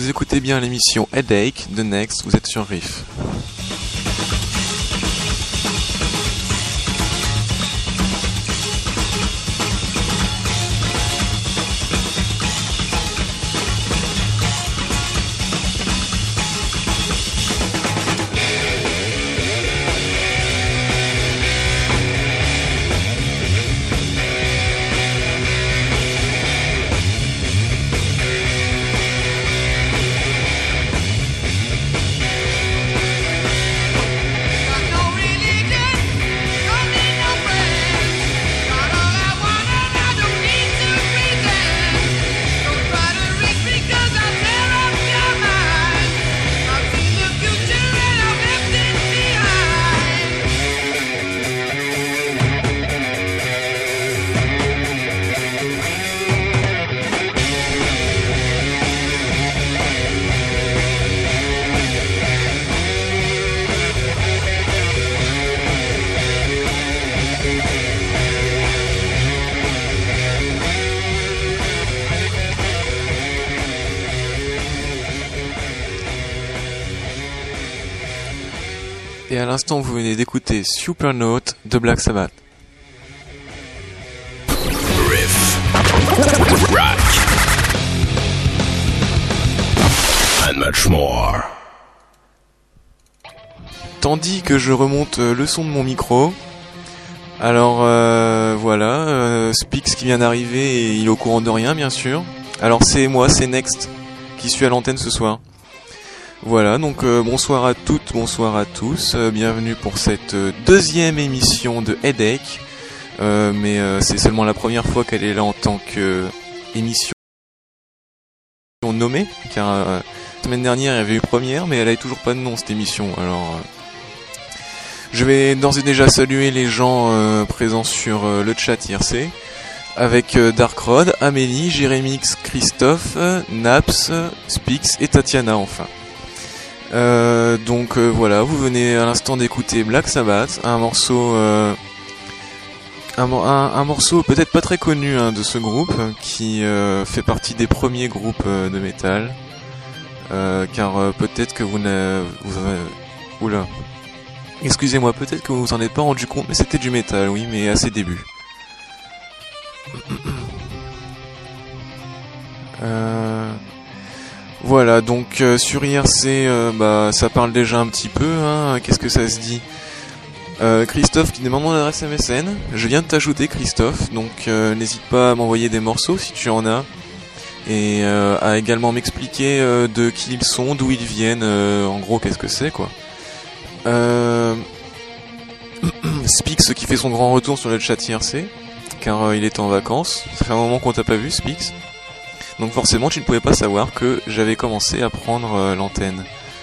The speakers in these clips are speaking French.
vous écoutez bien l'émission Headache de Next, vous êtes sur Riff. Et à l'instant, vous venez d'écouter Supernote de Black Sabbath. Riff. Rock. And much more. Tandis que je remonte le son de mon micro. Alors voilà, Spix qui vient d'arriver et il est au courant de rien bien sûr. Alors c'est moi, c'est Next qui suis à l'antenne ce soir. Voilà, donc bonsoir à toutes, bonsoir à tous, bienvenue pour cette deuxième émission de Headache, mais c'est seulement la première fois qu'elle est là en tant que émission nommée, car la semaine dernière il y avait eu première, mais elle avait toujours pas de nom cette émission, alors je vais d'ores et déjà saluer les gens présents sur le chat IRC, avec Darkrod, Amélie, Jérémix, Christophe, Naps, Spix et Tatiana enfin. Donc voilà, vous venez à l'instant d'écouter Black Sabbath, un morceau un morceau peut-être pas très connu de ce groupe, qui fait partie des premiers groupes de métal, car peut-être que oula, excusez-moi, peut-être que vous vous en êtes pas rendu compte, mais c'était du métal, oui, mais à ses débuts. Voilà, donc sur IRC, ça parle déjà un petit peu, qu'est-ce que ça se dit ? Christophe qui demande mon adresse MSN, je viens de t'ajouter Christophe, donc n'hésite pas à m'envoyer des morceaux si tu en as, et à également m'expliquer de qui ils sont, d'où ils viennent, en gros qu'est-ce que c'est quoi. Spix qui fait son grand retour sur le chat IRC, car il était en vacances, ça fait un moment qu'on t'a pas vu Spix. Donc forcément tu ne pouvais pas savoir que j'avais commencé à prendre l'antenne.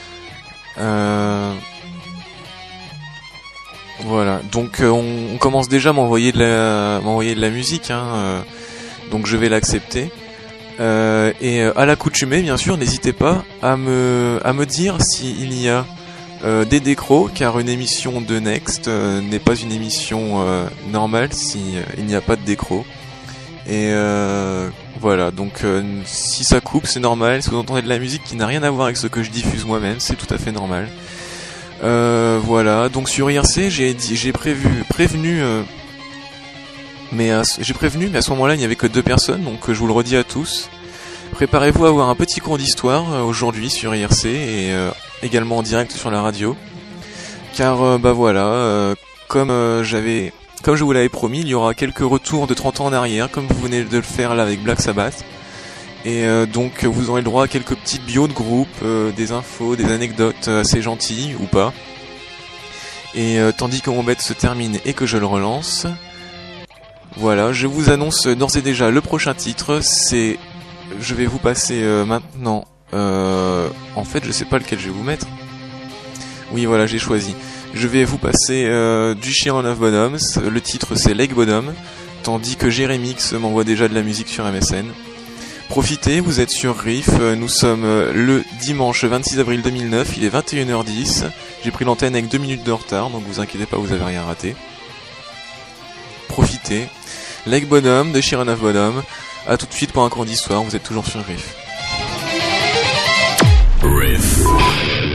Voilà, donc on commence déjà à m'envoyer de la musique, donc je vais l'accepter. Et à l'accoutumée, bien sûr, n'hésitez pas à me dire s'il y a des décros, car une émission de Next n'est pas une émission normale si il n'y a pas de décros. Et voilà, donc si ça coupe, c'est normal. Si vous entendez de la musique qui n'a rien à voir avec ce que je diffuse moi-même, c'est tout à fait normal. Voilà, donc sur IRC, j'ai prévenu, mais à ce moment-là, il n'y avait que 2 personnes, donc je vous le redis à tous. Préparez-vous à avoir un petit cours d'histoire aujourd'hui sur IRC et également en direct sur la radio, car voilà, comme je vous l'avais promis, il y aura quelques retours de 30 ans en arrière, comme vous venez de le faire là avec Black Sabbath. Et donc vous aurez le droit à quelques petites bios de groupe, des infos, des anecdotes assez gentilles ou pas. Et tandis que mon bête se termine et que je le relance, voilà, je vous annonce d'ores et déjà le prochain titre. Je vais vous passer maintenant. En fait, je sais pas lequel je vais vous mettre. Oui, voilà, j'ai choisi. Je vais vous passer du Children of Bodom. Le titre c'est Lake Bottom, tandis que Jérémix m'envoie déjà de la musique sur MSN. Profitez, vous êtes sur Riff, nous sommes le dimanche 26 avril 2009, il est 21h10, j'ai pris l'antenne avec 2 minutes de retard, donc vous inquiétez pas, vous avez rien raté. Profitez. Lake Bottom de Children of Bodom, à tout de suite pour un cours d'histoire, vous êtes toujours sur Riff. Riff.